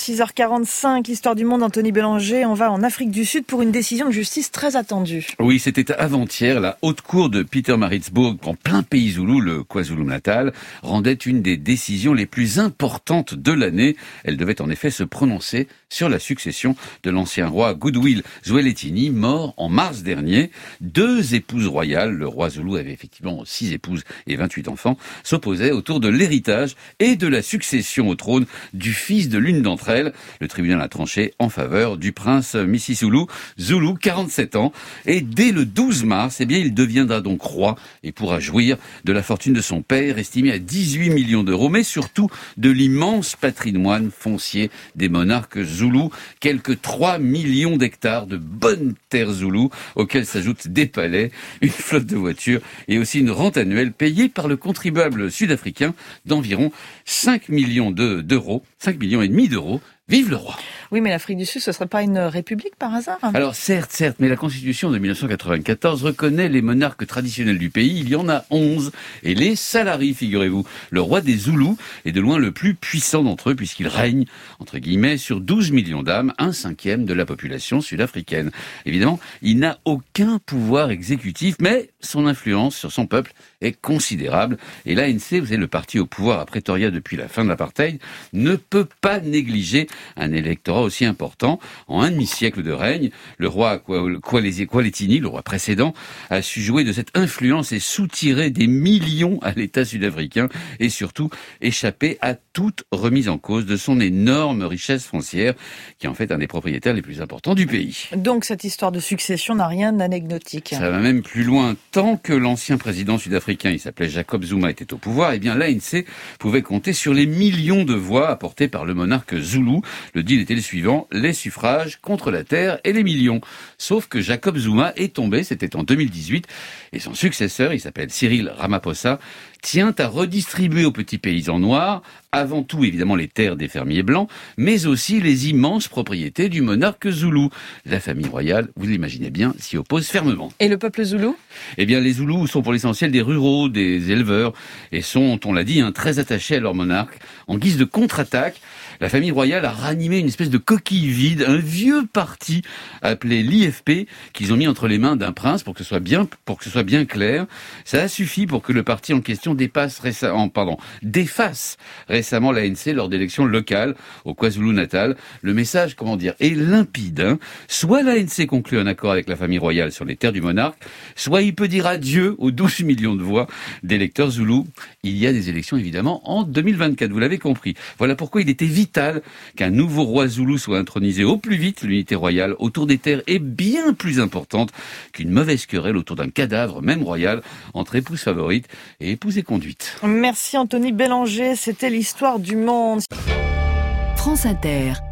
6h45, l'histoire du monde, Anthony Bélanger. On va en Afrique du Sud pour une décision de justice très attendue. Oui, c'était avant-hier. La haute cour de Pietermaritzburg, en plein pays zoulou, le KwaZulu-Natal, rendait une des décisions les plus importantes de l'année. Elle devait en effet se prononcer sur la succession de l'ancien roi Goodwill Zwelithini, mort en mars dernier. 2 épouses royales, le roi zoulou avait effectivement 6 épouses et 28 enfants, s'opposaient autour de l'héritage et de la succession au trône du fils de l'une d'entre elles. Le tribunal a tranché en faveur du prince Misisulu, Zulu, 47 ans. Et dès le 12 mars, il deviendra donc roi et pourra jouir de la fortune de son père, estimée à 18 millions d'euros, mais surtout de l'immense patrimoine foncier des monarques zoulous. Quelques 3 millions d'hectares de bonnes terres zoulous, auxquelles s'ajoutent des palais, une flotte de voitures et aussi une rente annuelle payée par le contribuable sud-africain d'environ 5 millions d'euros, 5 millions et demi d'euros. Vive le roi! Oui, mais l'Afrique du Sud, ce serait pas une république par hasard? Alors certes, mais la Constitution de 1994 reconnaît les monarques traditionnels du pays. Il y en a 11. Et les Salari, figurez-vous. Le roi des Zoulous est de loin le plus puissant d'entre eux puisqu'il règne, entre guillemets, sur 12 millions d'âmes, 1/5 de la population sud-africaine. Évidemment, il n'a aucun pouvoir exécutif, mais son influence sur son peuple est considérable. Et l'ANC, vous savez, le parti au pouvoir à Pretoria depuis la fin de l'apartheid, ne peut pas négliger un électorat aussi important. En un demi-siècle de règne, le roi Zwelithini, le roi précédent, a su jouer de cette influence et soutirer des millions à l'État sud-africain et surtout échapper à toute remise en cause de son énorme richesse foncière, qui est en fait un des propriétaires les plus importants du pays. Donc cette histoire de succession n'a rien d'anecdotique. Ça va même plus loin. Tant que l'ancien président sud-africain, il s'appelait Jacob Zuma, était au pouvoir, l'ANC pouvait compter sur les millions de voix apportées par le monarque zoulou. Le deal était le suivant, les suffrages contre la terre et les millions. Sauf que Jacob Zuma est tombé, c'était en 2018, et son successeur, il s'appelle Cyril Ramaphosa, tient à redistribuer aux petits paysans noirs, avant tout évidemment les terres des fermiers blancs, mais aussi les immenses propriétés du monarque zoulou. La famille royale, vous l'imaginez bien, s'y oppose fermement. Et le peuple zoulou ? Les Zoulous sont pour l'essentiel des ruraux, des éleveurs, et sont, on l'a dit, très attachés à leur monarque. En guise de contre-attaque, la famille royale a ranimé une espèce de coquille vide, un vieux parti appelé l'IFP, qu'ils ont mis entre les mains d'un prince pour que ce soit bien clair. Ça a suffi pour que le parti en question défasse récemment l'ANC lors d'élections locales au KwaZulu-Natal. Le message, est limpide. Soit l'ANC conclut un accord avec la famille royale sur les terres du monarque, soit il peut dire adieu aux 12 millions de voix d'électeurs zoulous. Il y a des élections évidemment en 2024, vous l'avez compris. Voilà pourquoi il était vital qu'un nouveau roi zoulou soit intronisé au plus vite. L'unité royale autour des terres est bien plus importante qu'une mauvaise querelle autour d'un cadavre, même royal, entre épouse favorite et épouse conduite. Merci Anthony Bélanger, c'était l'histoire du monde. France Inter.